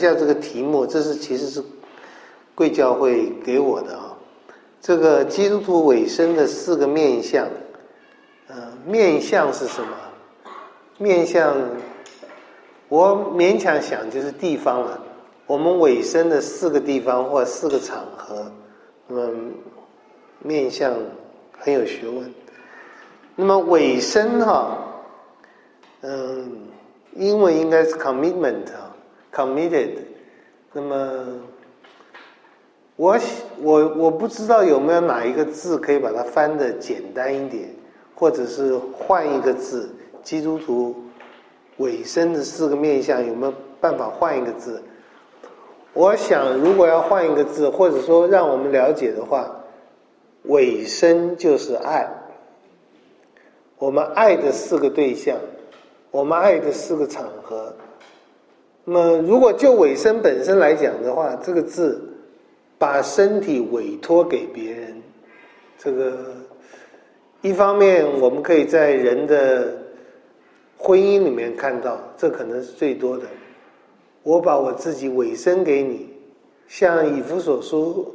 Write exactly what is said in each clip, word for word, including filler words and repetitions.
下这个题目，这是其实是贵教会给我的啊。这个基督徒委身的四个面向，呃，面向是什么？面向，我勉强想就是地方了。我们委身的四个地方或四个场合，那么面向很有学问。那么委身哈，嗯，英文应该是 commitment 啊 ，committed。那么我我我不知道有没有哪一个字可以把它翻得简单一点，或者是换一个字，基督徒委身的四个面向有没有办法换一个字？我想如果要换一个字，或者说让我们了解的话，委身就是爱。我们爱的四个对象，我们爱的四个场合。那么如果就委身本身来讲的话，这个字把身体委托给别人，这个一方面我们可以在人的婚姻里面看到，这可能是最多的。我把我自己委身给你，像以弗所书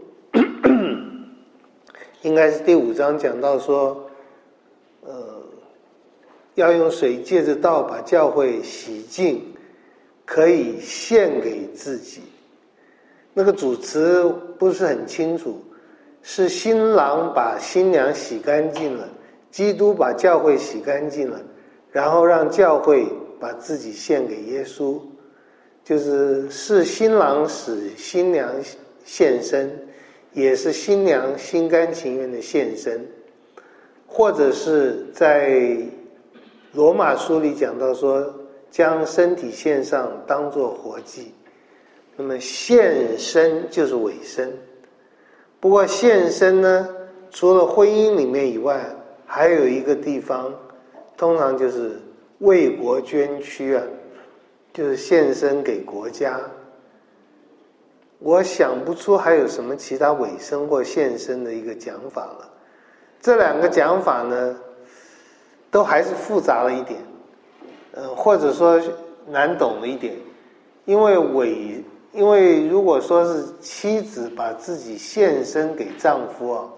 应该是第五章讲到说，呃，要用水借着道把教会洗净，可以献给自己。那个主词不是很清楚，是新郎把新娘洗干净了，基督把教会洗干净了，然后让教会把自己献给耶稣。就是是新郎使新娘献身，也是新娘心甘情愿的献身。或者是在罗马书里讲到说，将身体献上当作活祭。那么献身就是委身。不过献身呢，除了婚姻里面以外，还有一个地方，通常就是为国捐躯啊，就是献身给国家。我想不出还有什么其他委身或献身的一个讲法了。这两个讲法呢，都还是复杂了一点，呃，或者说难懂了一点。因为委，因为如果说是妻子把自己献身给丈夫啊，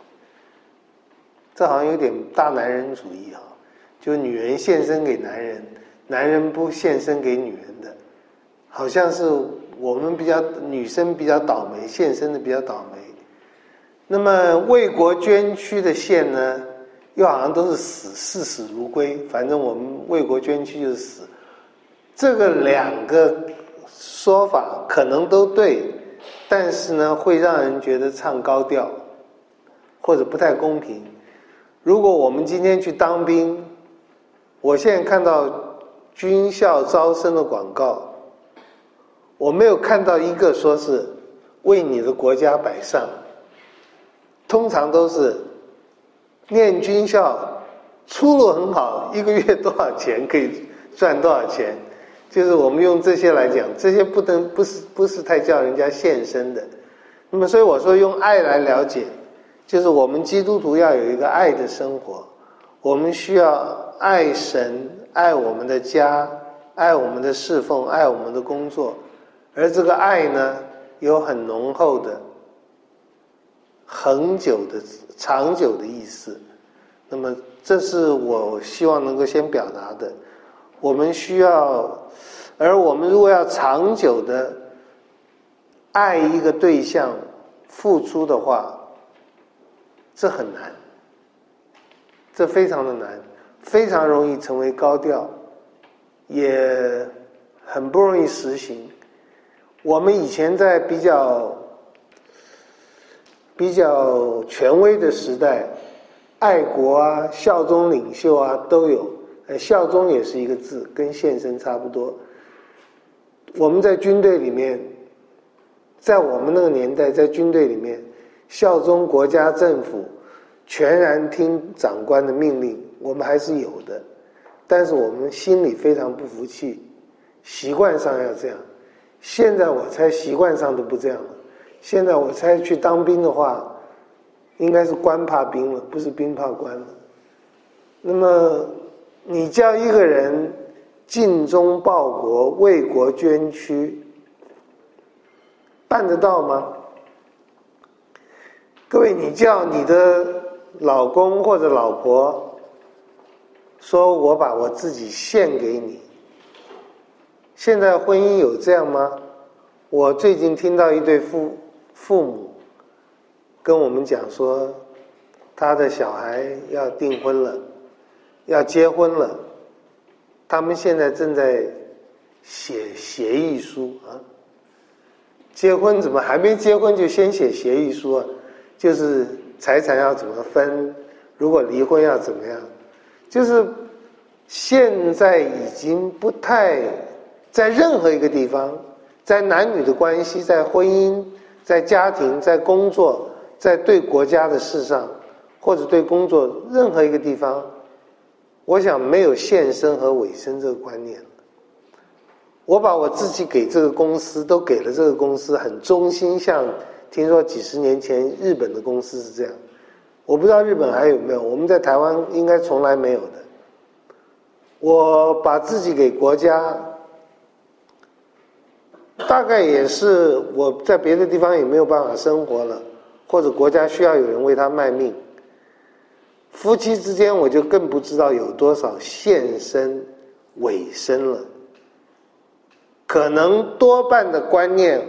这好像有点大男人主义啊，就女人献身给男人，男人不献身给女人的，好像是我们比较女生比较倒霉，献身的比较倒霉。那么为国捐躯的献呢，又好像都是死，视死如归，反正我们为国捐躯就是死。这个两个说法可能都对，但是呢会让人觉得唱高调，或者不太公平。如果我们今天去当兵，我现在看到军校招生的广告，我没有看到一个说是为你的国家摆上，通常都是念军校出路很好，一个月多少钱可以赚多少钱，就是我们用这些来讲，这些不能不是不是太叫人家献身的。那么所以我说用爱来了解，就是我们基督徒要有一个爱的生活，我们需要爱神，爱我们的家，爱我们的侍奉，爱我们的工作。而这个爱呢，有很浓厚的恒久的长久的意思。那么这是我希望能够先表达的。我们需要，而我们如果要长久的爱一个对象付出的话，这很难，这非常的难，非常容易成为高调，也很不容易实行。我们以前在比较比较权威的时代，爱国啊、效忠领袖啊都有，呃，效忠也是一个字，跟献身差不多。我们在军队里面，在我们那个年代，在军队里面，效忠国家政府，全然听长官的命令，我们还是有的。但是我们心里非常不服气，习惯上要这样。现在我猜习惯上都不这样了。现在我猜去当兵的话，应该是官怕兵了，不是兵怕官了。那么你叫一个人尽忠报国、为国捐躯， 办得到吗？各位，你叫你的老公或者老婆说我把我自己献给你，现在婚姻有这样吗？我最近听到一对父父母跟我们讲说，他的小孩要订婚了，要结婚了，他们现在正在写协议书啊。结婚怎么还没结婚就先写协议书啊？就是财产要怎么分，如果离婚要怎么样？就是现在已经不太在任何一个地方，在男女的关系，在婚姻，在家庭，在工作，在对国家的事上，或者对工作任何一个地方，我想没有献身和委身这个观念。我把我自己给这个公司都给了这个公司，很忠心，像听说几十年前日本的公司是这样，我不知道日本还有没有，我们在台湾应该从来没有的。我把自己给国家，大概也是我在别的地方也没有办法生活了，或者国家需要有人为他卖命。夫妻之间我就更不知道有多少献身委身了。可能多半的观念，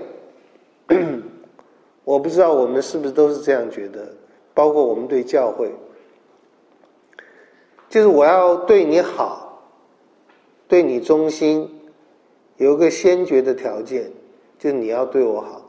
我不知道我们是不是都是这样觉得，包括我们对教会，就是我要对你好，对你忠心，有一个先决的条件，就是你要对我好。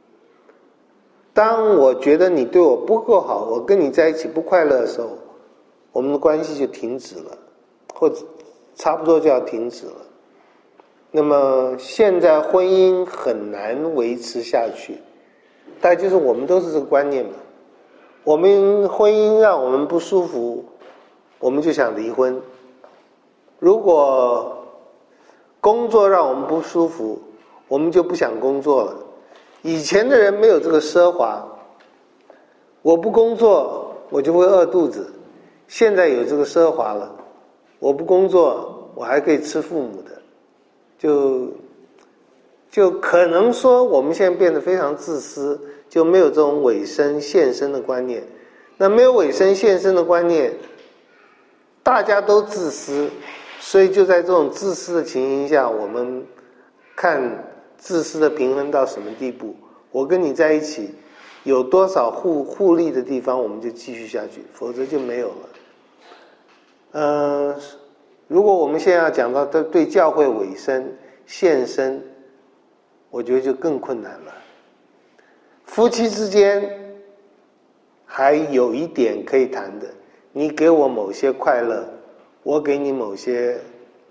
当我觉得你对我不够好，我跟你在一起不快乐的时候，我们的关系就停止了，或者差不多就要停止了。那么现在婚姻很难维持下去，大概就是我们都是这个观念嘛。我们婚姻让我们不舒服，我们就想离婚。如果工作让我们不舒服，我们就不想工作了。以前的人没有这个奢华，我不工作我就会饿肚子，现在有这个奢华了，我不工作我还可以吃父母的。就就可能说我们现在变得非常自私，就没有这种委身献身的观念。那没有委身献身的观念，大家都自私，所以就在这种自私的情形下，我们看自私的平衡到什么地步。我跟你在一起有多少互互利的地方，我们就继续下去，否则就没有了。嗯、呃如果我们现在要讲到对教会委身献身，我觉得就更困难了。夫妻之间还有一点可以谈的，你给我某些快乐，我给你某些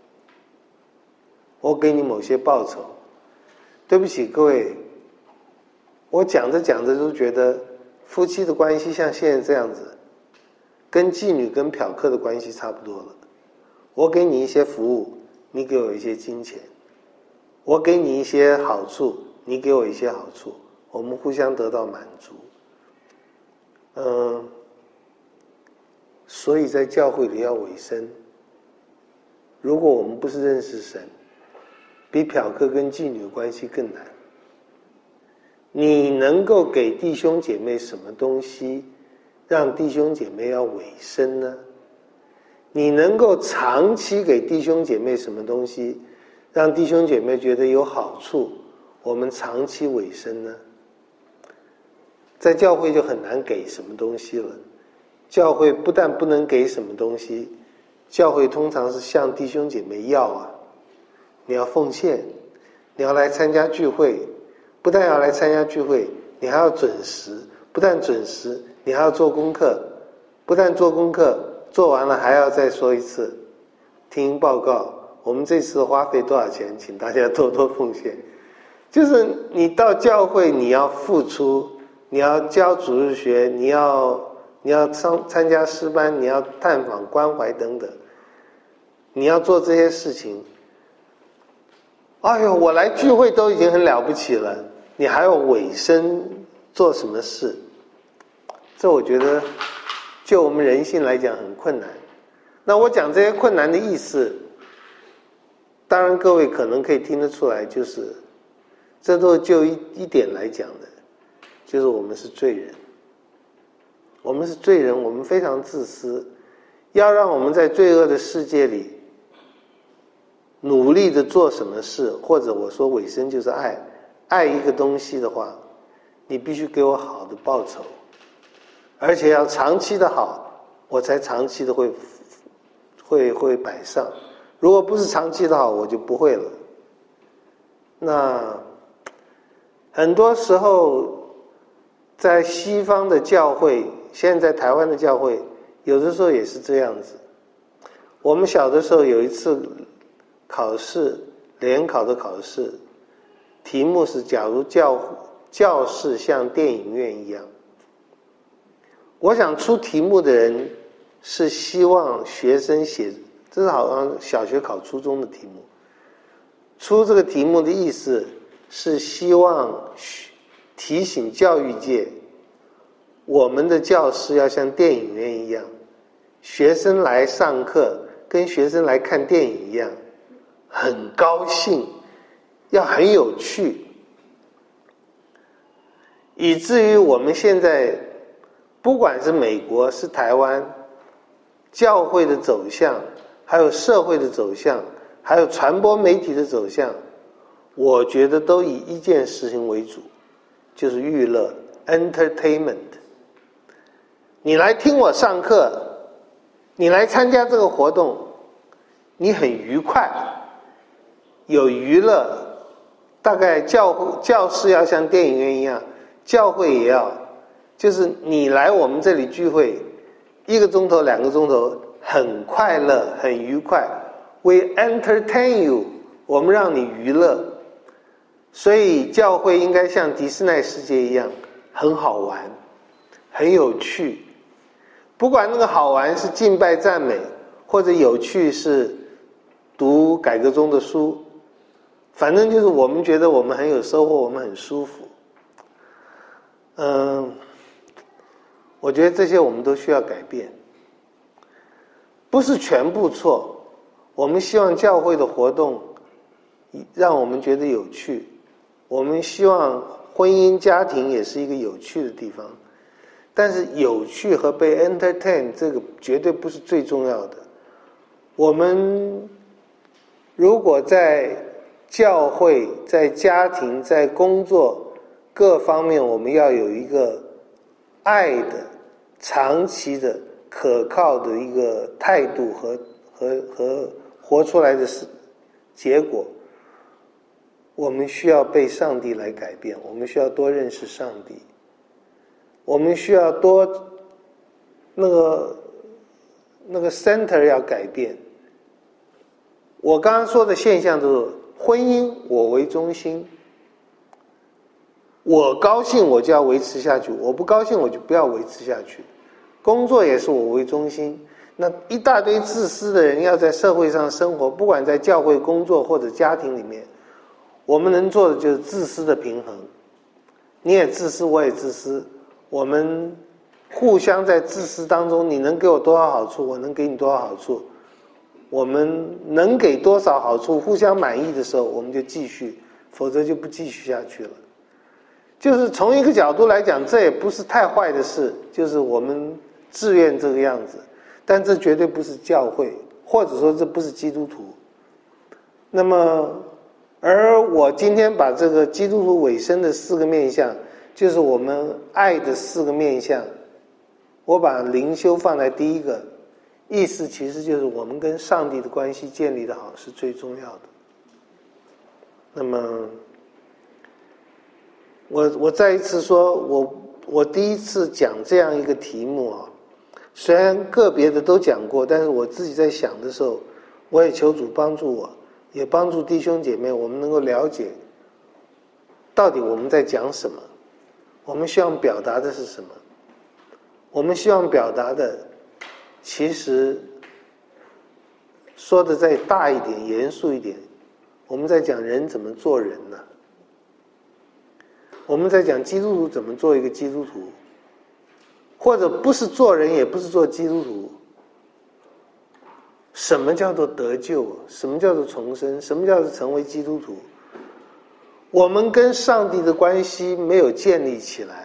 我给你某些报酬。对不起各位，我讲着讲着都觉得夫妻的关系像现在这样子，跟妓女跟嫖客的关系差不多了。我给你一些服务，你给我一些金钱，我给你一些好处，你给我一些好处，我们互相得到满足。嗯，所以在教会里要委身。如果我们不是认识神，比嫖客跟妓女的关系更难。你能够给弟兄姐妹什么东西，让弟兄姐妹要委身呢？你能够长期给弟兄姐妹什么东西，让弟兄姐妹觉得有好处，我们长期委身呢？在教会就很难给什么东西了。教会不但不能给什么东西，教会通常是向弟兄姐妹要啊，你要奉献，你要来参加聚会，不但要来参加聚会，你还要准时，不但准时，你还要做功课，不但做功课，做完了还要再说一次，听报告，我们这次花费多少钱，请大家多多奉献。就是你到教会你要付出，你要教主日学，你要你要参参加诗班，你要探访关怀等等，你要做这些事情。哎呦，我来聚会都已经很了不起了，你还要委身做什么事？这我觉得就我们人性来讲很困难。那我讲这些困难的意思，当然各位可能可以听得出来，就是这都就一一点来讲的，就是我们是罪人。我们是罪人，我们非常自私，要让我们在罪恶的世界里努力的做什么事，或者我说尾声就是爱，爱一个东西的话，你必须给我好的报酬，而且要长期的好，我才长期的会会会摆上。如果不是长期的好，我就不会了。那很多时候在西方的教会，现在台湾的教会有的时候也是这样子。我们小的时候有一次考试，联考的考试，题目是假如教教室像电影院一样。我想出题目的人是希望学生写，这是好像小学考初中的题目，出这个题目的意思是希望提醒教育界，我们的教室要像电影院一样，学生来上课跟学生来看电影一样，很高兴，要很有趣，以至于我们现在不管是美国是台湾，教会的走向，还有社会的走向，还有传播媒体的走向，我觉得都以一件事情为主，就是娱乐 entertainment。 你来听我上课，你来参加这个活动，你很愉快，有娱乐，大概教教室要像电影院一样，教会也要，就是你来我们这里聚会一个钟头两个钟头，很快乐很愉快， we entertain you， 我们让你娱乐。所以教会应该像迪士尼世界一样，很好玩，很有趣。不管那个好玩是敬拜赞美，或者有趣是读改革中的书，反正就是我们觉得我们很有收获，我们很舒服。嗯，我觉得这些我们都需要改变，不是全部错。我们希望教会的活动让我们觉得有趣，我们希望婚姻家庭也是一个有趣的地方，但是有趣和被 entertain 这个绝对不是最重要的。我们如果在教会、在家庭、在工作各方面，我们要有一个爱的、长期的、可靠的一个态度和和和活出来的结果，我们需要被上帝来改变，我们需要多认识上帝，我们需要多那个那个 center 要改变。我刚刚说的现象都是婚姻我为中心，我高兴我就要维持下去，我不高兴我就不要维持下去。工作也是我为中心，那一大堆自私的人要在社会上生活，不管在教会工作或者家庭里面，我们能做的就是自私的平衡。你也自私，我也自私，我们互相在自私当中，你能给我多少好处，我能给你多少好处，我们能给多少好处互相满意的时候，我们就继续，否则就不继续下去了。就是从一个角度来讲，这也不是太坏的事，就是我们自愿这个样子，但这绝对不是教会，或者说这不是基督徒。那么而我今天把这个基督徒委身的四个面向，就是我们爱的四个面向，我把灵修放在第一个，意思其实就是我们跟上帝的关系建立的好是最重要的。那么我我再一次说，我我第一次讲这样一个题目啊，虽然个别的都讲过，但是我自己在想的时候，我也求主帮助我，也帮助弟兄姐妹，我们能够了解到底我们在讲什么，我们希望表达的是什么。我们希望表达的其实说的再大一点，严肃一点，我们在讲人怎么做人呢？我们在讲基督徒怎么做一个基督徒，或者不是做人，也不是做基督徒。什么叫做得救？什么叫做重生？什么叫做成为基督徒？ 我们跟上帝的关系没有建立起来。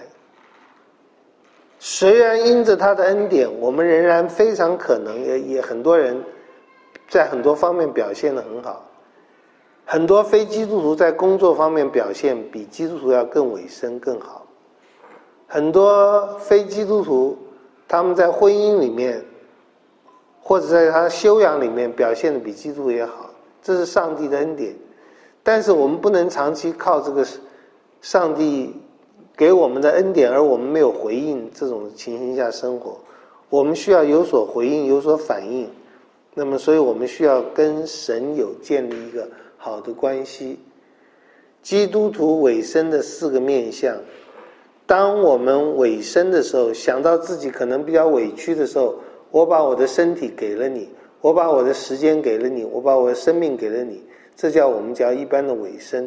虽然因着他的恩典，我们仍然非常可能也也很多人在很多方面表现得很好，很多非基督徒在工作方面表现比基督徒要更委身更好，很多非基督徒他们在婚姻里面或者在他修养里面表现得比基督徒也好，这是上帝的恩典。但是我们不能长期靠这个上帝给我们的恩典而我们没有回应这种情形下生活，我们需要有所回应，有所反应。那么所以我们需要跟神有建立一个好的关系。基督徒委身的四个面向，当我们委身的时候，想到自己可能比较委屈的时候，我把我的身体给了你，我把我的时间给了你，我把我的生命给了你，这叫我们叫一般的委身。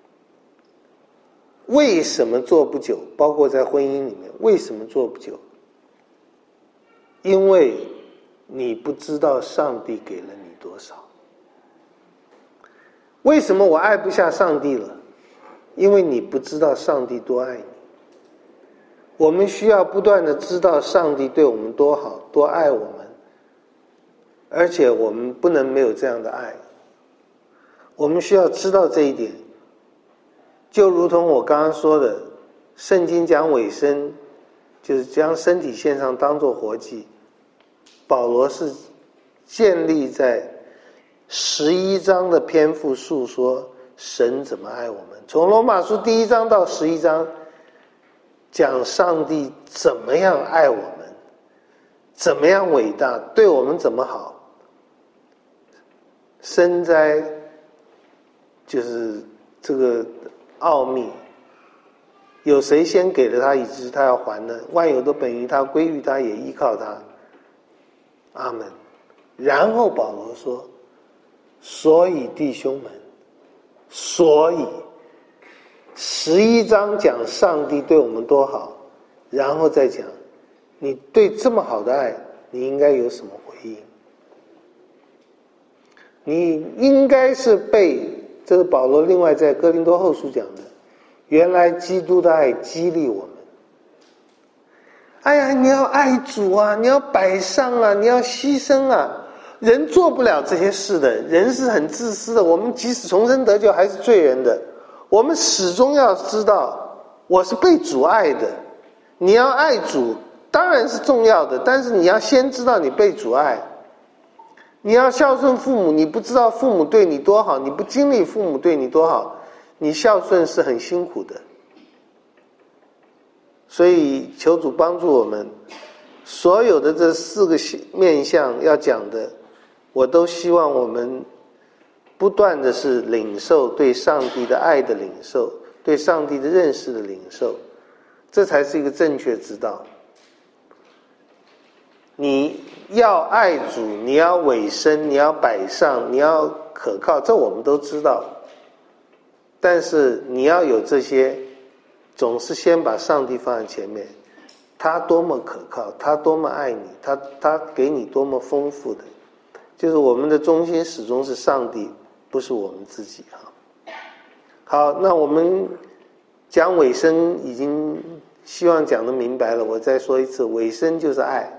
为什么做不久？包括在婚姻里面，为什么做不久？因为你不知道上帝给了你多少。为什么我爱不下上帝了？因为你不知道上帝多爱你。我们需要不断地知道上帝对我们多好，多爱我们，而且我们不能没有这样的爱。我们需要知道这一点。就如同我刚刚说的，圣经讲委身，就是将身体献上当作活祭。保罗是建立在十一章的篇幅述说神怎么爱我们，从罗马书第一章到十一章讲上帝怎么样爱我们，怎么样伟大，对我们怎么好。深哉就是这个奥秘，有谁先给了他以致他要还呢？万有都本于他，归于他，也依靠他。阿们。然后保罗说，所以弟兄们，所以十一章讲上帝对我们多好，然后再讲你对这么好的爱你应该有什么回应。你应该是被，这是保罗另外在哥林多后书讲的，原来基督的爱激励我们。哎呀，你要爱主啊，你要摆上啊，你要牺牲啊。人做不了这些事的，人是很自私的，我们即使重生得救还是罪人的。我们始终要知道我是被主爱的。你要爱主当然是重要的，但是你要先知道你被主爱。你要孝顺父母，你不知道父母对你多好，你不经历父母对你多好，你孝顺是很辛苦的。所以求主帮助我们，所有的这四个面向要讲的，我都希望我们不断的是领受对上帝的爱的领受，对上帝的认识的领受，这才是一个正确之道。你要爱主，你要委身，你要摆上，你要可靠，这我们都知道。但是你要有这些，总是先把上帝放在前面，他多么可靠，他多么爱你，他他给你多么丰富的，就是我们的中心始终是上帝，不是我们自己哈。好，那我们讲委身已经希望讲得明白了，我再说一次，委身就是爱。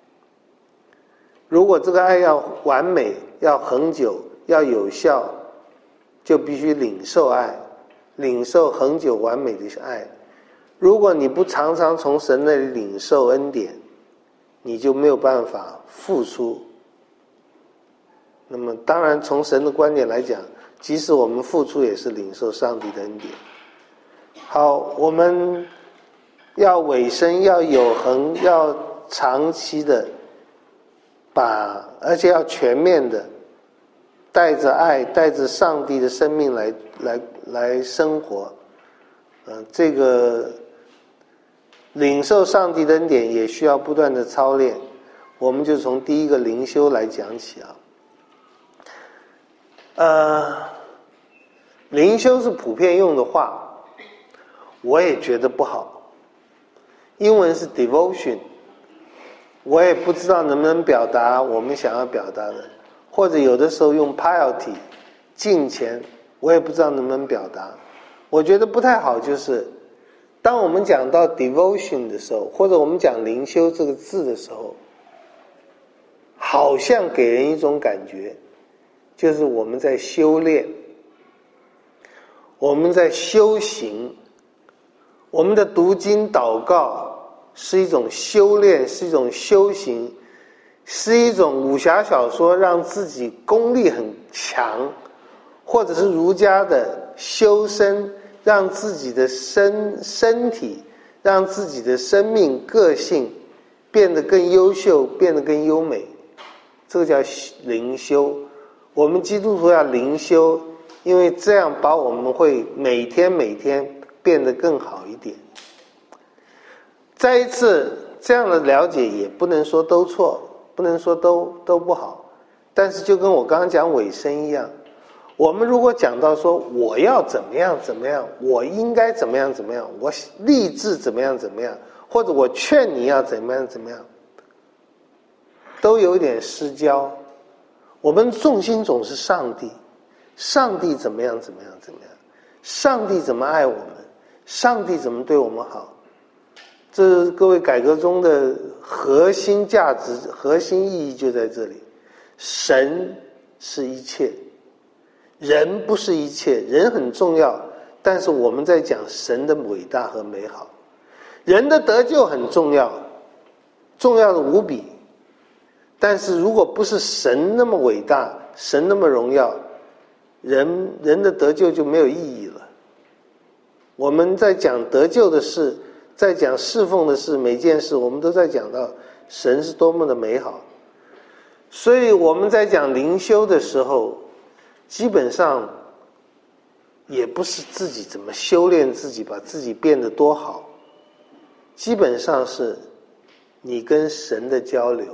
如果这个爱要完美，要恒久，要有效，就必须领受爱，领受恒久完美的爱。如果你不常常从神那里领受恩典，你就没有办法付出。那么当然从神的观点来讲，即使我们付出也是领受上帝的恩典。好，我们要委身，要有恒，要长期的把，而且要全面的带着爱，带着上帝的生命来来来生活。嗯、呃，这个领受上帝的恩典也需要不断的操练。我们就从第一个灵修来讲起啊。呃，灵修是普遍用的话，我也觉得不好。英文是 devotion， 我也不知道能不能表达我们想要表达的，或者有的时候用 piety， 敬虔，我也不知道能不能表达。 我觉得不太好，就是当我们讲到 devotion 的时候，或者我们讲灵修这个字的时候，好像给人一种感觉，就是我们在修炼，我们在修行，我们的读经祷告是一种修炼，是一种修行，是一种武侠小说让自己功力很强，或者是儒家的修身，让自己的身身体，让自己的生命个性变得更优秀，变得更优美，这个叫灵修。我们基督徒要灵修，因为这样把我们会每天每天变得更好一点。再一次，这样的了解也不能说都错，不能说都都不好，但是就跟我刚刚讲尾声一样，我们如果讲到说我要怎么样怎么样，我应该怎么样怎么样，我立志怎么样怎么样，或者我劝你要怎么样怎么样，都有点失焦。我们重心总是上帝，上帝怎么样怎么样怎么样，上帝怎么爱我们，上帝怎么对我们好，这各位改革中的核心价值、核心意义就在这里。神是一切，人不是一切，人很重要，但是我们在讲神的伟大和美好。人的得救很重要，重要的无比，但是如果不是神那么伟大，神那么荣耀，人人的得救就没有意义了。我们在讲得救的事，在讲侍奉的事，每件事我们都在讲到神是多么的美好。所以我们在讲灵修的时候，基本上也不是自己怎么修炼自己，把自己变得多好，基本上是你跟神的交流。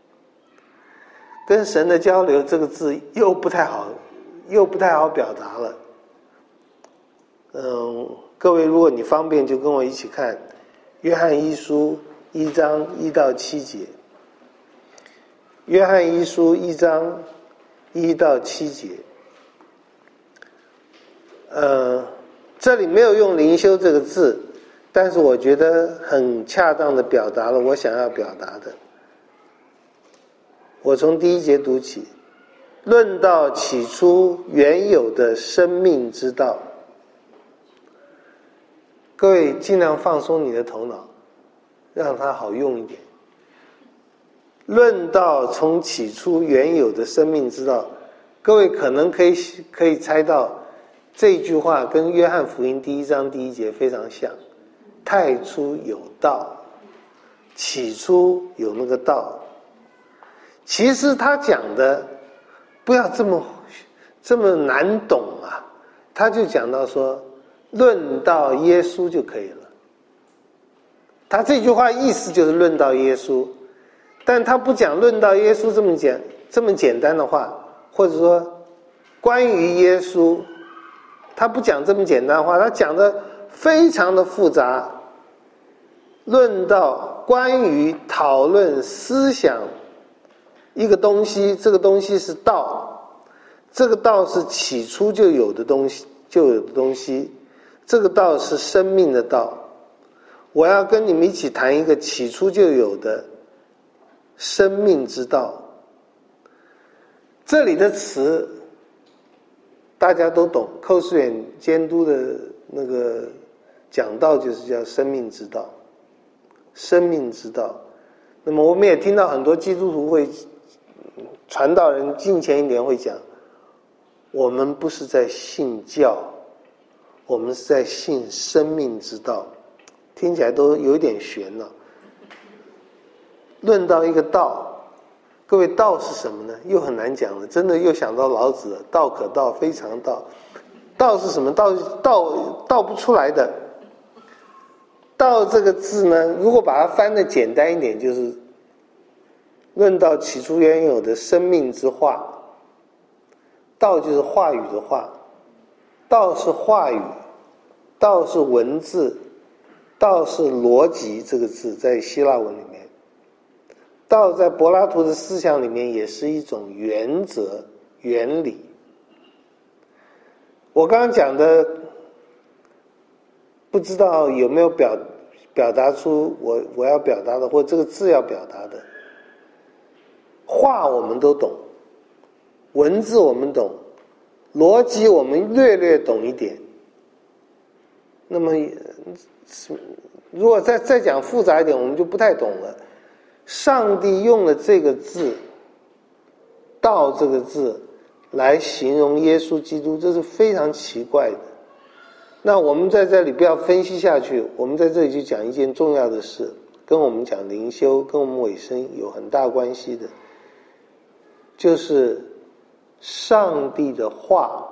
跟神的交流这个字又不太好，又不太好表达了。嗯，各位如果你方便就跟我一起看约翰一书一章一到七节。约翰一书一章一到七节，呃，这里没有用灵修这个字，但是我觉得很恰当的表达了我想要表达的。我从第一节读起，论到起初原有的生命之道。各位尽量放松你的头脑，让它好用一点。论到从起初原有的生命之道，各位可能可以可以猜到这句话跟约翰福音第一章第一节非常像。太初有道，起初有那个道。其实他讲的不要这么这么难懂啊，他就讲到说论到耶稣就可以了。他这句话意思就是论到耶稣，但他不讲论到耶稣这么简这么简单的话，或者说关于耶稣，他不讲这么简单的话，他讲的非常的复杂。论到关于讨论思想一个东西，这个东西是道，这个道是起初就有的东西，就有的东西，这个道是生命的道。我要跟你们一起谈一个起初就有的生命之道。这里的词大家都懂，寇世远监督的那个讲道就是叫生命之道，生命之道。那么我们也听到很多基督徒会传道人近前一点会讲，我们不是在信教，我们是在信生命之道，听起来都有点悬了。论到一个道，各位道是什么呢？又很难讲了，真的又想到老子了，道可道非常道。道是什么？道道道不出来的。道这个字呢，如果把它翻得简单一点，就是论到起初原有的生命之话。道就是话语的话，道是话语，道是文字，道是逻辑这个字在希腊文里面，道在柏拉图的思想里面也是一种原则原理。我刚刚讲的不知道有没有表表达出我我要表达的，或这个字要表达的。话我们都懂，文字我们懂，逻辑我们略略懂一点。那么如果再再讲复杂一点，我们就不太懂了。上帝用了这个字，道这个字来形容耶稣基督，这是非常奇怪的。那我们在这里不要分析下去，我们在这里就讲一件重要的事，跟我们讲灵修跟我们尾声有很大关系的，就是上帝的话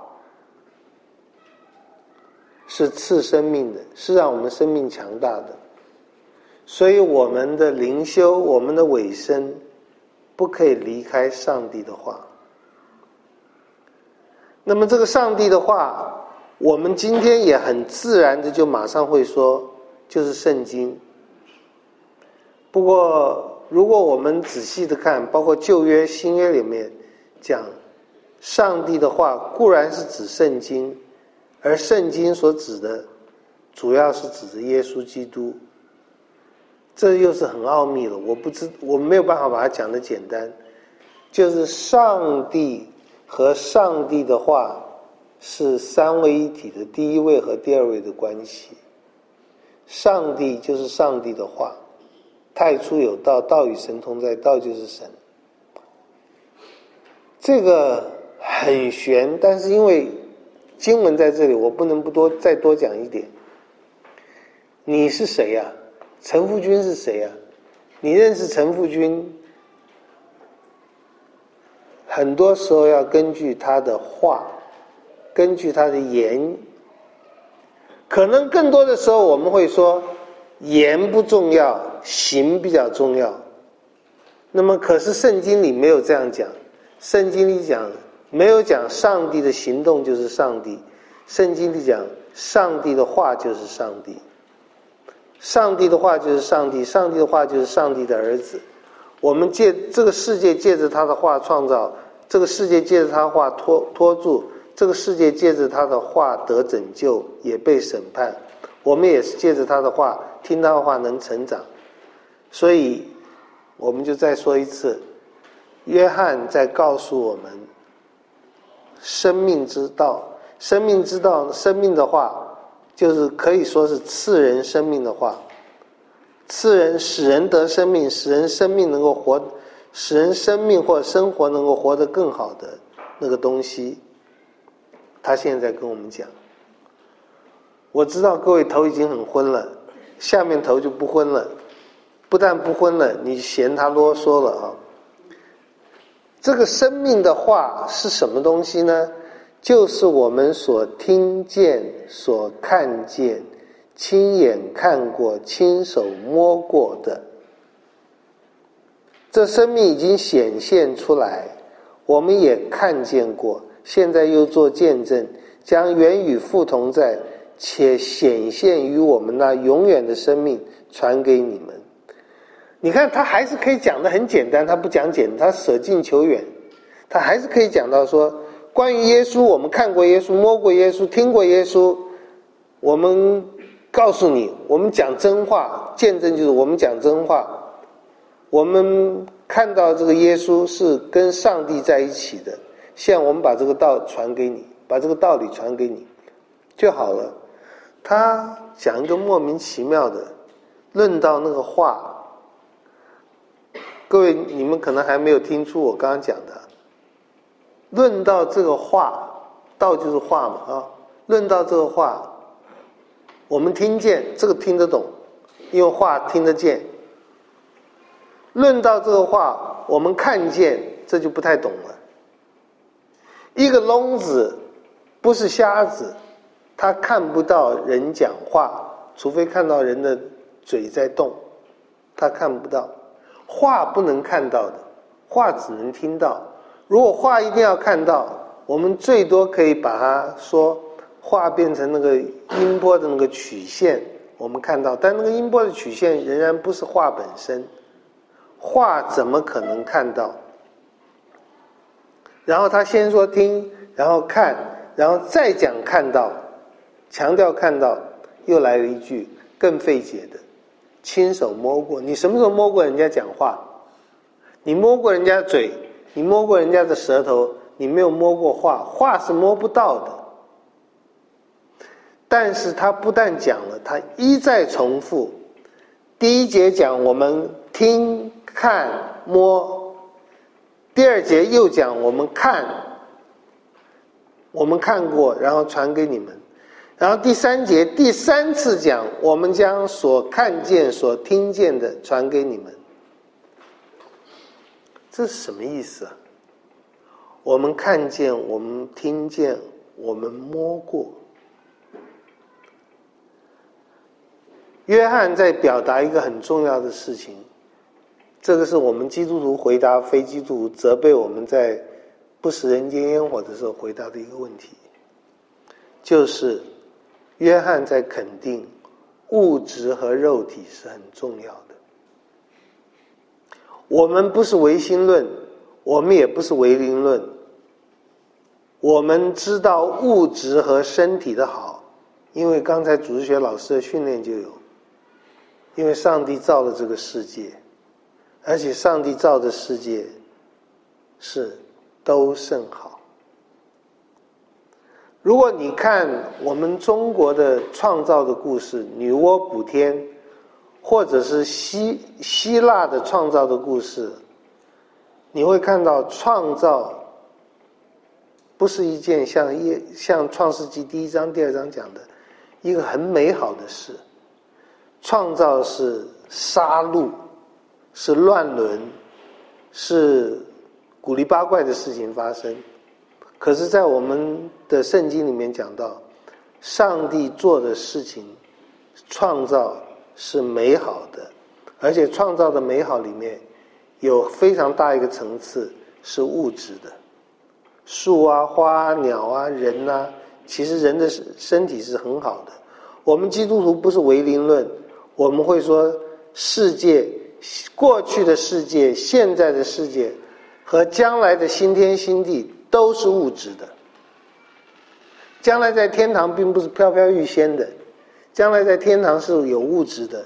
是赐生命的，是让我们生命强大的。所以我们的灵修，我们的尾声不可以离开上帝的话。那么这个上帝的话，我们今天也很自然的就马上会说，就是圣经。不过如果我们仔细的看，包括旧约新约里面讲上帝的话，固然是指圣经，而圣经所指的主要是指着耶稣基督。这又是很奥秘了，我不知我没有办法把它讲得简单。就是上帝和上帝的话是三位一体的第一位和第二位的关系。上帝就是上帝的话，太初有道，道与神同在，道就是神。这个很玄，但是因为经文在这里，我不能不多再多讲一点。你是谁呀？陈复君是谁呀？你认识陈复君，很多时候要根据他的话，根据他的言。可能更多的时候我们会说言不重要，行比较重要。那么可是圣经里没有这样讲，圣经里讲没有讲上帝的行动就是上帝，圣经里讲上帝的话就是上帝。上帝的话就是上帝，上帝的话就是上帝的儿子。我们借这个世界借着他的话创造，这个世界借着他的话托托住，这个世界借着他的话得拯救，也被审判。我们也是借着他的话，听他的话能成长。所以我们就再说一次，约翰在告诉我们生命之道，生命之道，生命的话就是可以说是赐人生命的话，赐人使人得生命，使人生命能够活，使人生命或生活能够活得更好的那个东西，他现在跟我们讲。我知道各位头已经很昏了，下面头就不昏了，不但不昏了，你嫌他啰嗦了啊。这个生命的话是什么东西呢？就是我们所听见、所看见、亲眼看过、亲手摸过的。这生命已经显现出来，我们也看见过，现在又做见证，将原与父同在，且显现于我们那永远的生命传给你们。你看他还是可以讲得很简单，他不讲简单，他舍近求远，他还是可以讲到说关于耶稣，我们看过耶稣，摸过耶稣，听过耶稣，我们告诉你，我们讲真话，见证就是我们讲真话。我们看到这个耶稣是跟上帝在一起的，现在我们把这个道传给你，把这个道理传给你就好了。他讲一个莫名其妙的，论到那个话，各位你们可能还没有听出我刚刚讲的，论到这个话，道就是话嘛啊，论到这个话，我们听见，这个听得懂，因为话听得见。论到这个话，我们看见，这就不太懂了。一个聋子不是瞎子，他看不到人讲话，除非看到人的嘴在动，他看不到。话不能看到的，话只能听到。如果话一定要看到，我们最多可以把它说话变成那个音波的那个曲线，我们看到，但那个音波的曲线仍然不是话本身，话怎么可能看到？然后他先说听，然后看，然后再讲看到，强调看到， 又来了一句更费解的，亲手摸过。你什么时候摸过人家讲话？你摸过人家嘴，你摸过人家的舌头，你没有摸过话，话是摸不到的。但是他不但讲了，他一再重复。第一节讲我们听、看、摸，第二节又讲我们看，我们看过，然后传给你们。然后第三节第三次讲，我们将所看见、所听见的传给你们。这是什么意思啊？我们看见，我们听见，我们摸过。约翰在表达一个很重要的事情，这个是我们基督徒回答非基督徒责备我们在不食人间烟火的时候回答的一个问题，就是约翰在肯定物质和肉体是很重要的。我们不是唯心论，我们也不是唯灵论，我们知道物质和身体的好，因为刚才主日学老师的训练就有，因为上帝造了这个世界，而且上帝造的世界是都甚好。如果你看我们中国的创造的故事，女娲补天，或者是希希腊的创造的故事，你会看到创造不是一件像一像创世纪第一章第二章讲的一个很美好的事。创造是杀戮，是乱伦，是古里八怪的事情发生。可是在我们的圣经里面讲到，上帝做的事情创造是美好的，而且创造的美好里面有非常大一个层次是物质的，树啊、花啊、鸟啊、人啊，其实人的身体是很好的。我们基督徒不是唯灵论，我们会说世界，过去的世界、现在的世界和将来的新天新地都是物质的。将来在天堂并不是飘飘欲仙的，将来在天堂是有物质的，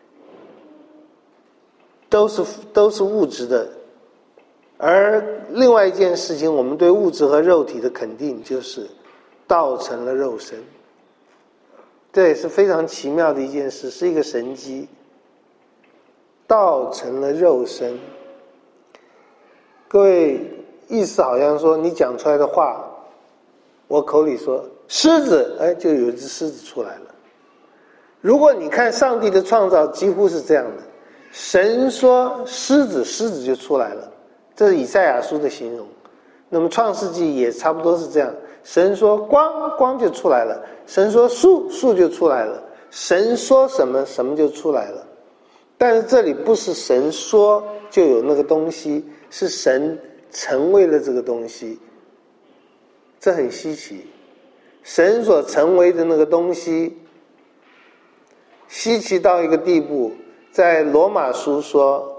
都是都是物质的。而另外一件事情，我们对物质和肉体的肯定就是道成了肉身，这也是非常奇妙的一件事，是一个神迹。道成了肉身，各位意思好像说你讲出来的话，我口里说狮子，哎，就有一只狮子出来了。如果你看上帝的创造几乎是这样的，神说狮子，狮子就出来了，这是以赛亚书的形容。那么创世纪也差不多是这样，神说光，光就出来了，神说树，树就出来了，神说什么，什么就出来了。但是这里不是神说就有那个东西，是神成为了这个东西，这很稀奇。神所成为的那个东西稀奇到一个地步，在罗马书说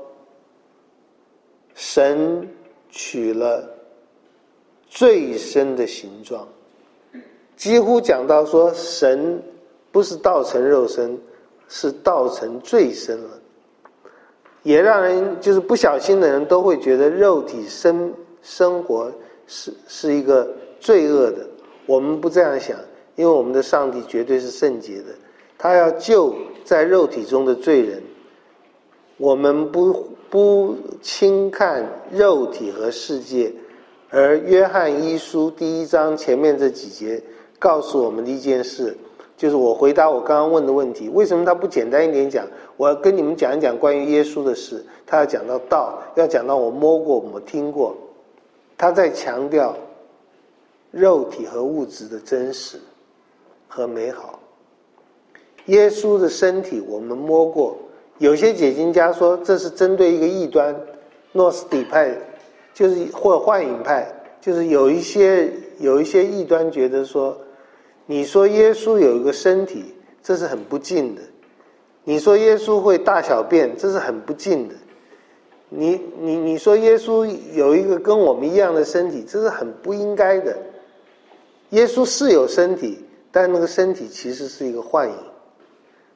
神取了最深的形状，几乎讲到说神不是道成肉身，是道成最深了。也让人就是不小心的人都会觉得肉体生生活是是一个罪恶的。我们不这样想，因为我们的上帝绝对是圣洁的，他要救在肉体中的罪人。我们不不轻看肉体和世界，而约翰一书第一章前面这几节告诉我们的一件事，就是我回答我刚刚问的问题，为什么他不简单一点讲，我要跟你们讲一讲关于耶稣的事，他要讲到道，要讲到我摸过我听过，他在强调肉体和物质的真实和美好。耶稣的身体我们摸过，有些解经家说这是针对一个异端，诺斯底派，就是或者幻影派，就是有一些有一些异端觉得说，你说耶稣有一个身体，这是很不敬的；你说耶稣会大小便，这是很不敬的；你你你说耶稣有一个跟我们一样的身体，这是很不应该的。耶稣是有身体，但那个身体其实是一个幻影。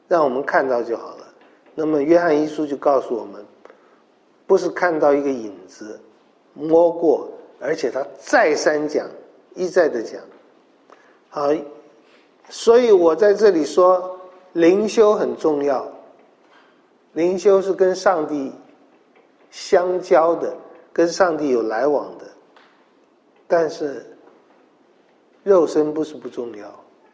让我们看到就好了。那么约翰一书就告诉我们，不是看到一个影子摸过，而且他再三讲，一再的讲。好，所以我在这里说灵修很重要，灵修是跟上帝相交的，跟上帝有来往的。但是肉身不是不重要，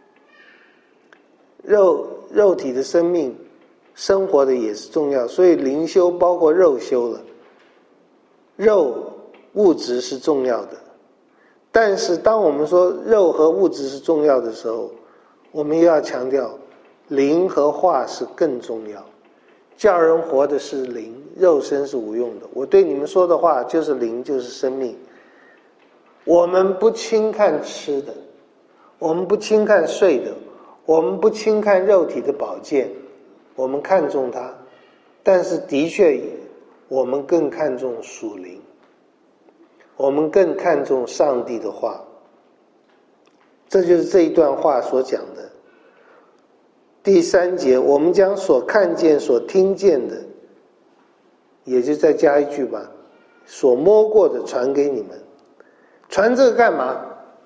肉肉体的生命生活的也是重要，所以灵修包括肉修了。肉物质是重要的，但是当我们说肉和物质是重要的时候，我们又要强调灵和话是更重要。叫人活的是灵，肉身是无用的。我对你们说的话就是灵，就是生命。我们不轻看吃的，我们不轻看睡的，我们不轻看肉体的保健，我们看重它，但是的确我们更看重属灵，我们更看重上帝的话。这就是这一段话所讲的第三节，我们将所看见所听见的，也就再加一句吧，所摸过的传给你们。传这个干嘛？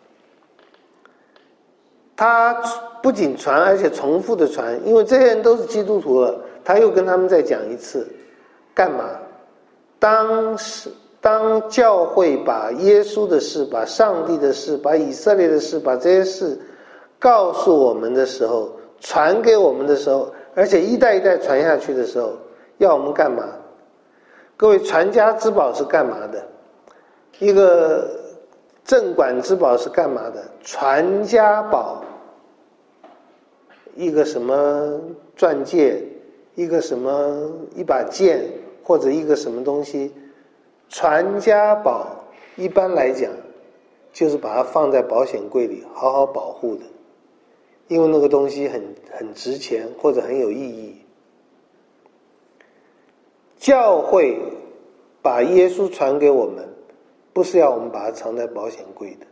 他不仅传，而且重复的传，因为这些人都是基督徒了，他又跟他们再讲一次。干嘛？当时当教会把耶稣的事，把上帝的事，把以色列的事，把这些事告诉我们的时候，传给我们的时候，而且一代一代传下去的时候，要我们干嘛？各位，传家之宝是干嘛的？一个镇馆之宝是干嘛的？传家宝，一个什么钻戒，一个什么一把剑，或者一个什么东西。传家宝一般来讲就是把它放在保险柜里好好保护的，因为那个东西很很值钱或者很有意义。教会把耶稣传给我们，不是要我们把它藏在保险柜的。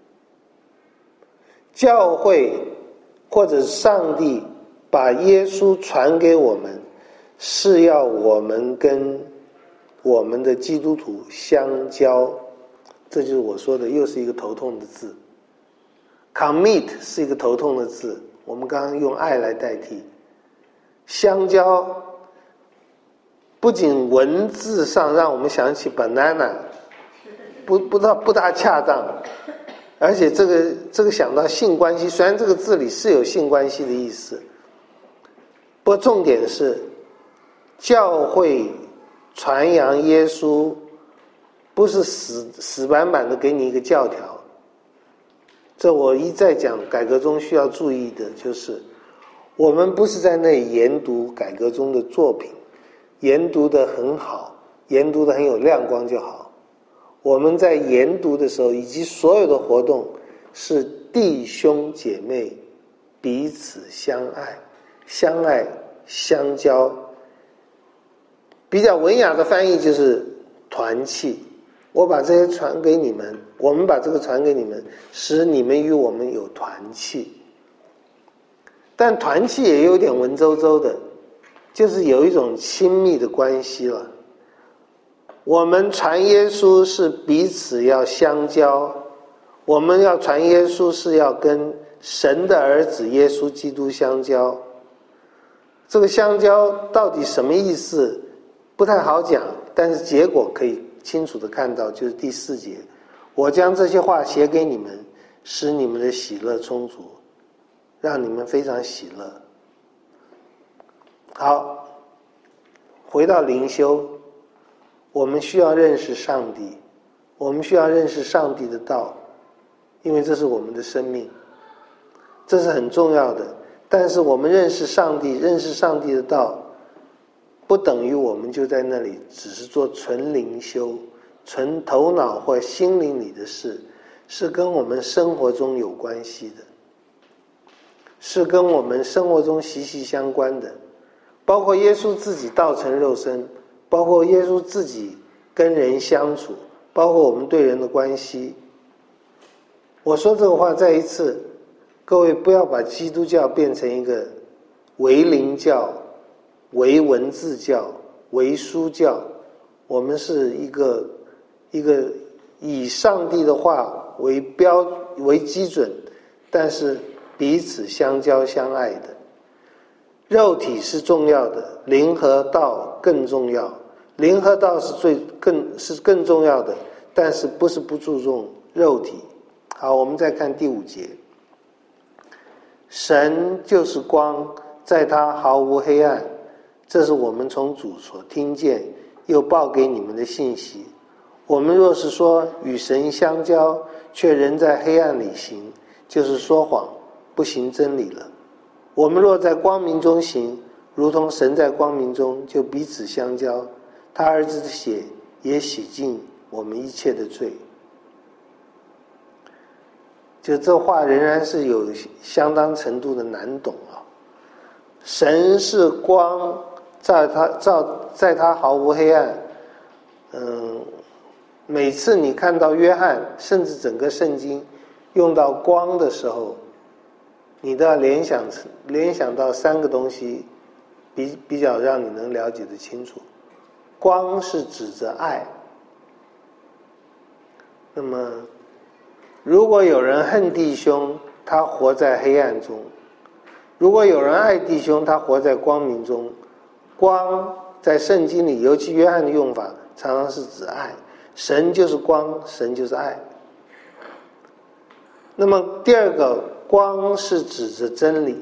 教会或者上帝把耶稣传给我们，是要我们跟我们的基督徒相交。这就是我说的又是一个头痛的字。 commit 是一个头痛的字，我们刚刚用爱来代替。相交不仅文字上让我们想起 banana 不不大不大恰当，而且这个这个想到性关系，虽然这个字里是有性关系的意思，不过重点是教会传扬耶稣不是死死板板的给你一个教条。这我一再讲，改革中需要注意的就是我们不是在那里研读改革中的作品，研读的很好，研读的很有亮光就好。我们在研读的时候以及所有的活动是弟兄姐妹彼此相爱，相爱相交。比较文雅的翻译就是团契。我把这些传给你们，我们把这个传给你们，使你们与我们有团契。但团契也有点文绉绉的，就是有一种亲密的关系了。我们传耶稣是彼此要相交，我们要传耶稣是要跟神的儿子耶稣基督相交。这个相交到底什么意思不太好讲，但是结果可以清楚的看到，就是第四节，我将这些话写给你们，使你们的喜乐充足，让你们非常喜乐。好，回到灵修，我们需要认识上帝，我们需要认识上帝的道，因为这是我们的生命，这是很重要的。但是我们认识上帝，认识上帝的道，不等于我们就在那里只是做纯灵修，纯头脑或心灵里的事，是跟我们生活中有关系的，是跟我们生活中息息相关的。包括耶稣自己道成肉身，包括耶稣自己跟人相处，包括我们对人的关系。我说这个话再一次，各位不要把基督教变成一个唯灵教为文字教，为书教，我们是一个一个以上帝的话为标为基准，但是彼此相交相爱的。肉体是重要的，灵和道更重要。灵和道是最更是更重要的，但是不是不注重肉体。好，我们再看第五节。神就是光，在他毫无黑暗，这是我们从主所听见又报给你们的信息。我们若是说与神相交，却仍在黑暗里行，就是说谎，不行真理了。我们若在光明中行，如同神在光明中，就彼此相交，他儿子的血也洗净我们一切的罪。就这话仍然是有相当程度的难懂啊。神是光，在他照在他毫无黑暗。嗯，每次你看到约翰，甚至整个圣经用到光的时候，你都要联想联想到三个东西，比比较让你能了解得清楚。光是指着爱。那么如果有人恨弟兄，他活在黑暗中；如果有人爱弟兄，他活在光明中。光在圣经里，尤其约翰的用法，常常是指爱。神就是光，神就是爱。那么第二个，光是指着真理。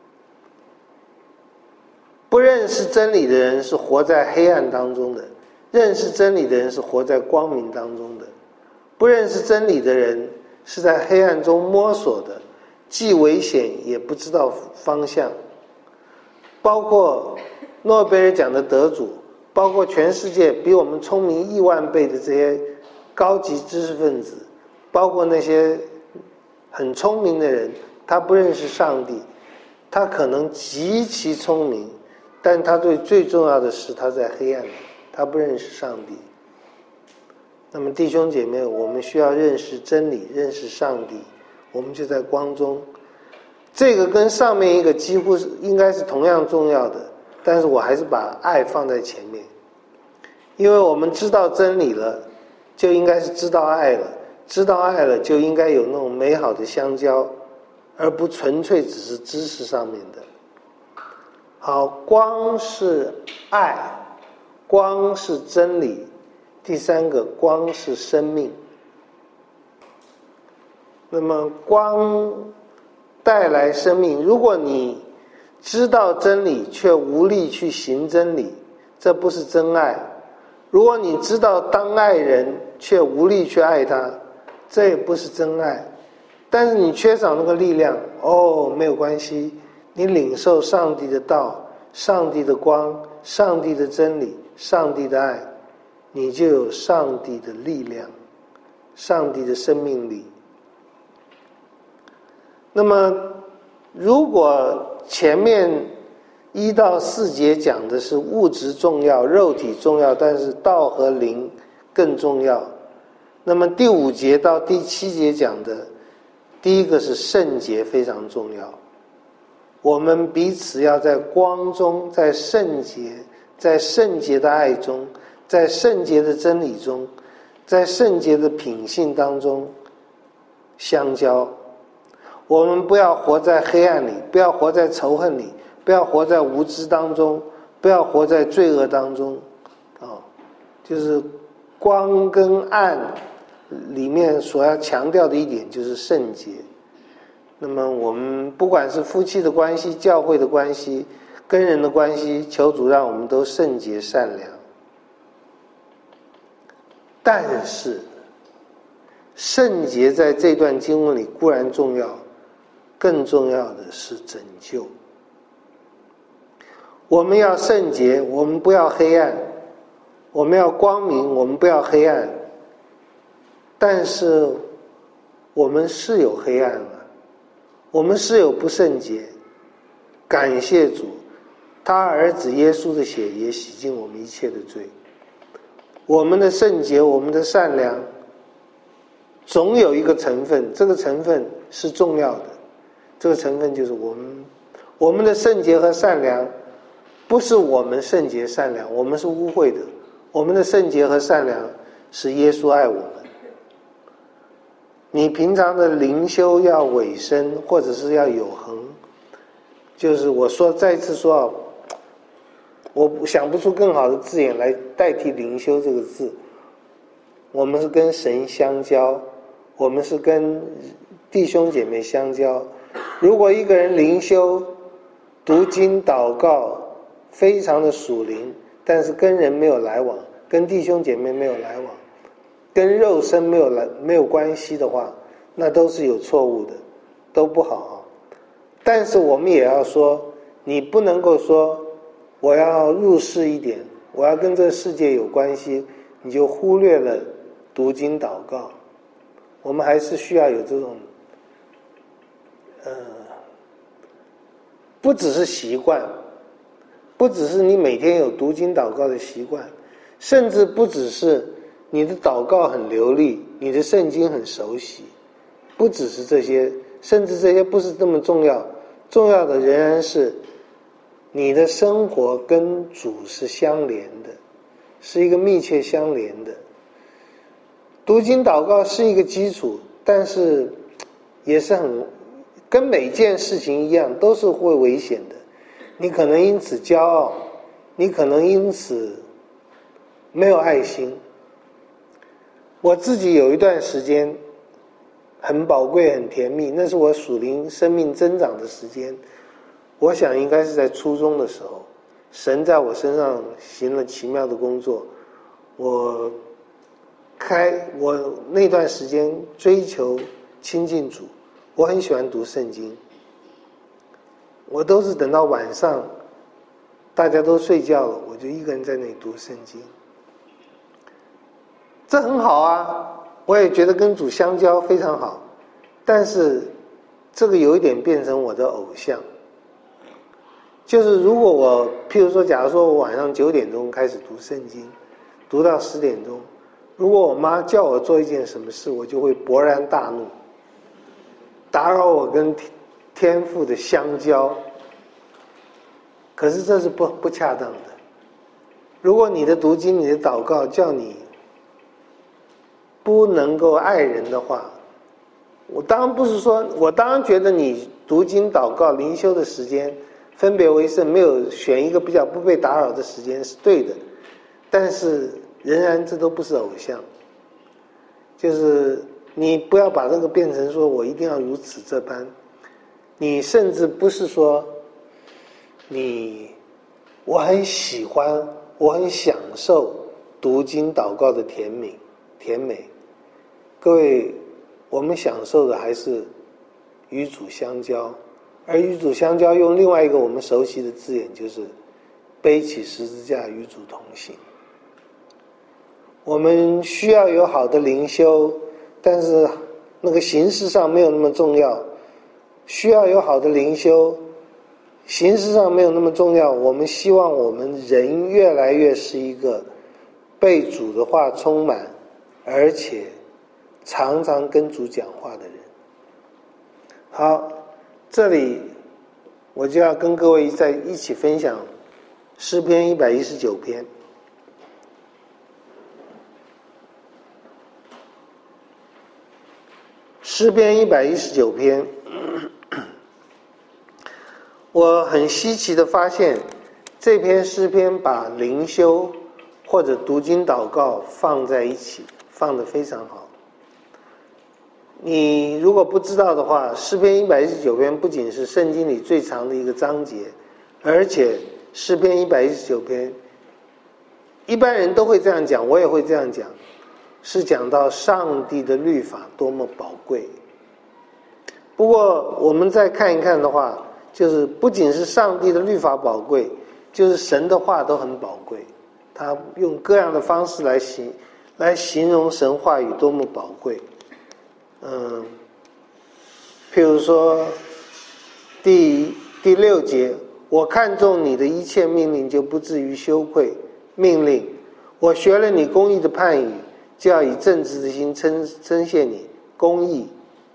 不认识真理的人是活在黑暗当中的，认识真理的人是活在光明当中的。不认识真理的人是在黑暗中摸索的，既危险也不知道方向。包括诺贝尔奖的得主，包括全世界比我们聪明亿万倍的这些高级知识分子，包括那些很聪明的人，他不认识上帝，他可能极其聪明，但他对最重要的是他在黑暗里，他不认识上帝。那么弟兄姐妹，我们需要认识真理，认识上帝，我们就在光中。这个跟上面一个几乎是应该是同样重要的，但是我还是把爱放在前面。因为我们知道真理了，就应该是知道爱了，知道爱了就应该有那种美好的相交，而不纯粹只是知识上面的。好，光是爱，光是真理。第三个，光是生命。那么光带来生命，如果你知道真理却无力去行真理，这不是真爱。如果你知道当爱人却无力去爱他，这也不是真爱。但是你缺少那个力量，哦，没有关系，你领受上帝的道，上帝的光，上帝的真理，上帝的爱，你就有上帝的力量，上帝的生命力。那么如果前面一到四节讲的是物质重要，肉体重要，但是道和灵更重要，那么第五节到第七节讲的第一个是圣洁非常重要。我们彼此要在光中，在圣洁，在圣洁的爱中，在圣洁的真理中，在圣洁的品性当中相交。我们不要活在黑暗里，不要活在仇恨里，不要活在无知当中，不要活在罪恶当中。哦，就是光跟暗里面所要强调的一点就是圣洁。那么我们不管是夫妻的关系，教会的关系，跟人的关系，求主让我们都圣洁善良。但是圣洁在这段经文里固然重要，更重要的是拯救。我们要圣洁，我们不要黑暗；我们要光明，我们不要黑暗。但是我们是有黑暗啊，我们是有不圣洁。感谢主，他儿子耶稣的血也洗净我们一切的罪。我们的圣洁，我们的善良，总有一个成分，这个成分是重要的。这个成分就是我们我们的圣洁和善良， 不是我们圣洁善良，我们是污秽的。我们的圣洁和善良是耶稣爱我们。你平常的灵修要委身，或者是要有恒，就是我说再次说啊，我想不出更好的字眼来代替灵修这个字。我们是跟神相交，我们是跟弟兄姐妹相交。如果一个人灵修、读经、祷告非常的属灵，但是跟人没有来往，跟弟兄姐妹没有来往，跟肉身没有来没有关系的话，那都是有错误的，都不好啊。但是我们也要说，你不能够说我要入世一点，我要跟这个世界有关系，你就忽略了读经祷告。我们还是需要有这种呃，不只是习惯，不只是你每天有读经祷告的习惯，甚至不只是你的祷告很流利，你的圣经很熟悉，不只是这些，甚至这些不是这么重要，重要的仍然是你的生活跟主是相连的，是一个密切相连的。读经祷告是一个基础，但是也是很跟每件事情一样，都是会危险的。你可能因此骄傲，你可能因此没有爱心。我自己有一段时间很宝贵很甜蜜，那是我属灵生命增长的时间。我想应该是在初中的时候，神在我身上行了奇妙的工作。我开我那段时间追求亲近主，我很喜欢读圣经，我都是等到晚上大家都睡觉了，我就一个人在那里读圣经。这很好啊，我也觉得跟主相交非常好，但是这个有一点变成我的偶像。就是如果我譬如说假如说我晚上九点钟开始读圣经，读到十点钟，如果我妈叫我做一件什么事，我就会勃然大怒，打扰我跟天父的相交。可是这是不不恰当的。如果你的读经你的祷告叫你不能够爱人的话，我当然不是说，我当然觉得你读经祷告灵修的时间分别为圣，没有选一个比较不被打扰的时间是对的，但是仍然这都不是偶像。就是你不要把这个变成说我一定要如此这般，你甚至不是说你我很喜欢我很享受读经祷告的甜美甜美。各位，我们享受的还是与主相交，而与主相交用另外一个我们熟悉的字眼，就是背起十字架与主同行。我们需要有好的灵修，但是那个形式上没有那么重要。需要有好的灵修，形式上没有那么重要。我们希望我们人越来越是一个被主的话充满，而且常常跟主讲话的人。好，这里我就要跟各位在一起分享诗篇一百一十九篇。诗篇一百一十九篇，我很稀奇的发现，这篇诗篇把灵修或者读经祷告放在一起，放得非常好。你如果不知道的话，诗篇一百一十九篇不仅是圣经里最长的一个章节，而且诗篇一百一十九篇一般人都会这样讲，我也会这样讲，是讲到上帝的律法多么宝贵。不过我们再看一看的话，就是不仅是上帝的律法宝贵，就是神的话都很宝贵。他用各样的方式来形来形容神话语多么宝贵。嗯，譬如说第第六节，我看重你的一切命令，就不至于羞愧。命令，我学了你公义的判语，就要以正直的心称称谢你。公义、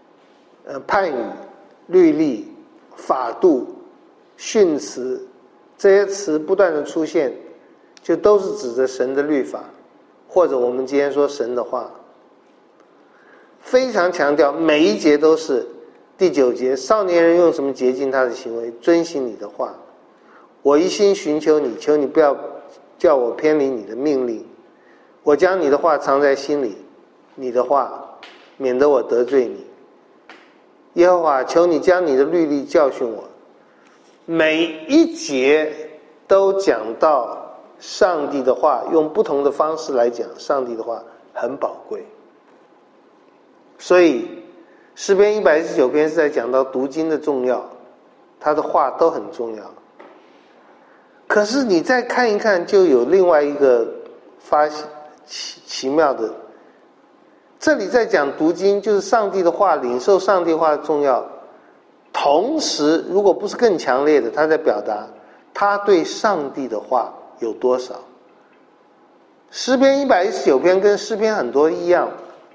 呃判语、律例、法度、训词、 这些词不断的出现，就都是指着神的律法，或者我们今天说神的话。非常强调每一节都是。第九节，少年人用什么洁净他的行为？遵行你的话。我一心寻求你，求你不要叫我偏离你的命令。我将你的话藏在心里，你的话免得我得罪你。耶和华，求你将你的律例教训我。每一节都讲到上帝的话，用不同的方式来讲上帝的话很宝贵。所以诗篇一百一十九篇是在讲到读经的重要，他的话都很重要。可是你再看一看，就有另外一个发奇奇妙的，这里在讲读经，就是上帝的话，领受上帝话的重要。同时，如果不是更强烈的，他在表达他对上帝的话有多少。诗篇一百一十九篇跟诗篇很多一样，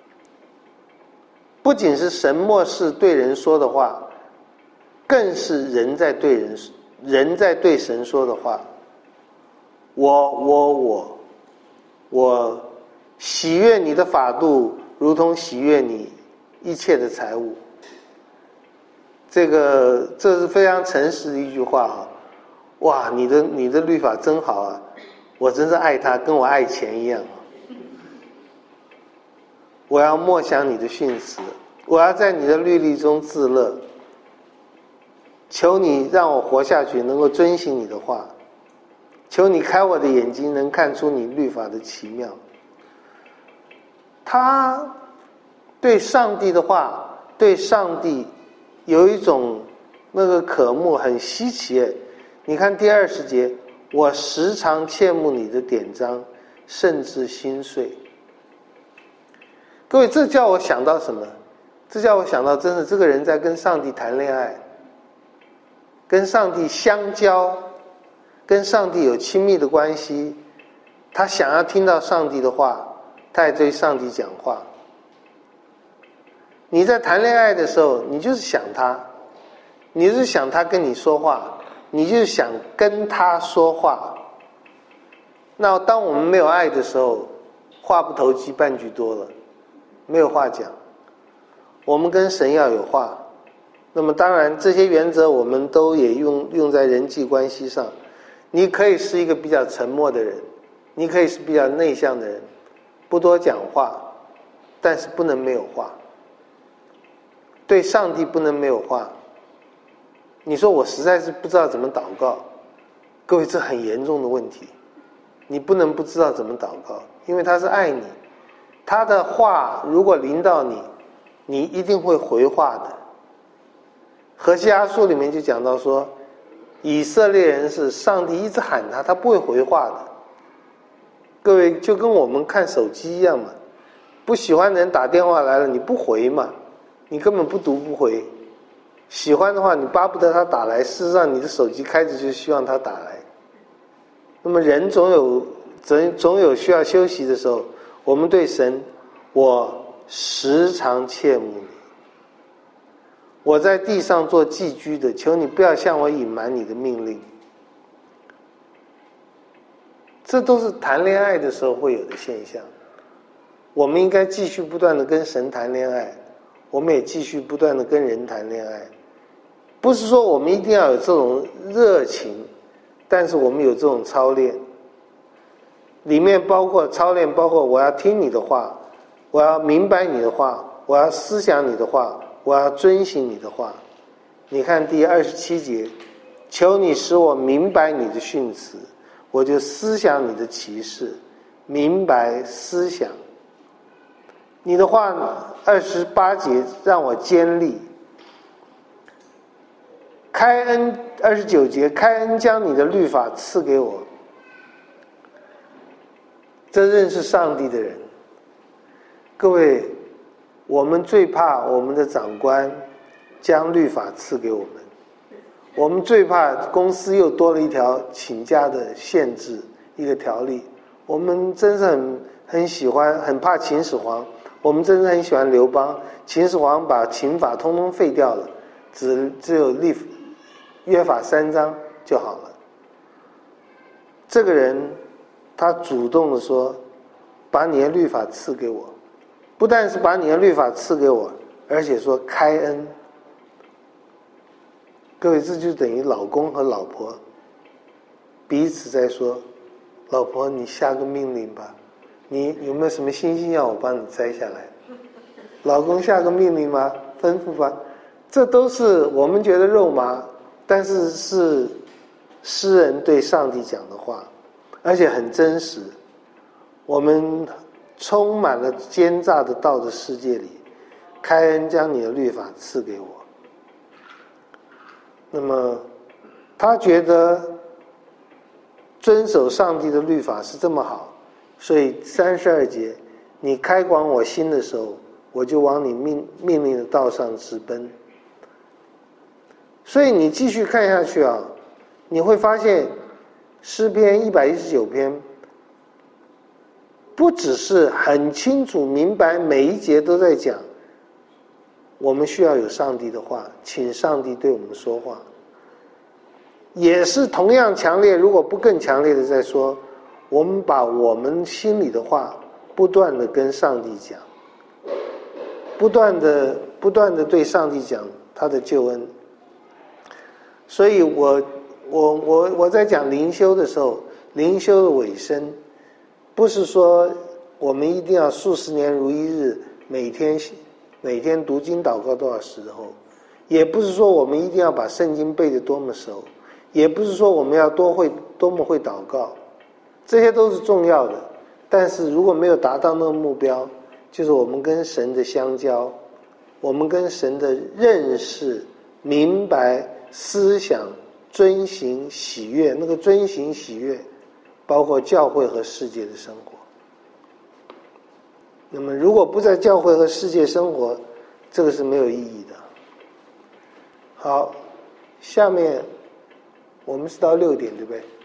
不仅是神默示对人说的话，更是人在对人人在对神说的话。我我我我喜悦你的法度，如同喜悦你一切的财物。这个这是非常诚实的一句话啊！哇，你的你的律法真好啊！我真是爱它，跟我爱钱一样。我要默想你的训词，我要在你的律例中自乐。求你让我活下去，能够遵行你的话。求你开我的眼睛，能看出你律法的奇妙。他对上帝的话，对上帝有一种那个渴慕，很稀奇。你看第二十节，我时常切慕你的典章，甚至心碎。各位，这叫我想到什么？这叫我想到，真的这个人在跟上帝谈恋爱，跟上帝相交，跟上帝有亲密的关系。他想要听到上帝的话，他也对上帝讲话。你在谈恋爱的时候，你就是想他，你就是想他跟你说话，你就是想跟他说话。那当我们没有爱的时候，话不投机半句多了，没有话讲。我们跟神要有话。那么当然这些原则我们都也用用在人际关系上。你可以是一个比较沉默的人，你可以是比较内向的人，不多讲话，但是不能没有话。对上帝不能没有话。你说我实在是不知道怎么祷告，各位，这很严重的问题。你不能不知道怎么祷告，因为他是爱你，他的话如果临到你，你一定会回话的。何西阿书里面就讲到说，以色列人是上帝一直喊他，他不会回话的。各位，就跟我们看手机一样嘛，不喜欢的人打电话来了，你不回嘛，你根本不读不回。喜欢的话，你巴不得他打来，事实上你的手机开着就希望他打来。那么人总有总总有需要休息的时候，我们对神，我时常切慕你。我在地上做寄居的，求你不要向我隐瞒你的命令。这都是谈恋爱的时候会有的现象。我们应该继续不断的跟神谈恋爱，我们也继续不断的跟人谈恋爱。不是说我们一定要有这种热情，但是我们有这种操练，里面包括操练，包括我要听你的话，我要明白你的话，我要思想你的话，我要遵行你的话。你看第二十七节，求你使我明白你的训词，我就思想你的启示，明白思想你的话。二十八节，让我坚立。开恩，二十九节，开恩将你的律法赐给我。这认识上帝的人，各位，我们最怕我们的长官将律法赐给我们，我们最怕公司又多了一条请假的限制，一个条例。我们真是很很喜欢，很怕秦始皇，我们真是很喜欢刘邦。秦始皇把秦法通通废掉了，只只有立约法三章就好了。 这个人他主动的说，把你的律法赐给我，不但是把你的律法赐给我，而且说开恩。各位，这就等于老公和老婆彼此在说，老婆你下个命令吧，你有没有什么星星要我帮你摘下来？老公下个命令吗？吩咐吧。这都是我们觉得肉麻，但是是诗人对上帝讲的话，而且很真实。我们充满了奸诈的道德世界里，开恩将你的律法赐给我。那么他觉得遵守上帝的律法是这么好，所以三十二节，你开广我心的时候，我就往你命命令的道上直奔。所以你继续看下去啊，你会发现诗篇一百一十九篇不只是很清楚明白，每一节都在讲我们需要有上帝的话，请上帝对我们说话，也是同样强烈，如果不更强烈的在说，我们把我们心里的话不断的跟上帝讲，不断的不断的对上帝讲他的救恩。所以我我我我在讲灵修的时候，灵修的尾声不是说我们一定要数十年如一日，每天每天读经祷告多少时候，也不是说我们一定要把圣经背得多么熟，也不是说我们要多会多么会祷告，这些都是重要的。但是如果没有达到那个目标，就是我们跟神的相交，我们跟神的认识、明白、思想、遵行、喜悦，那个遵行喜悦包括教会和世界的生活。那么如果不在教会和世界生活，这个是没有意义的。好，下面我们是到六点对不对？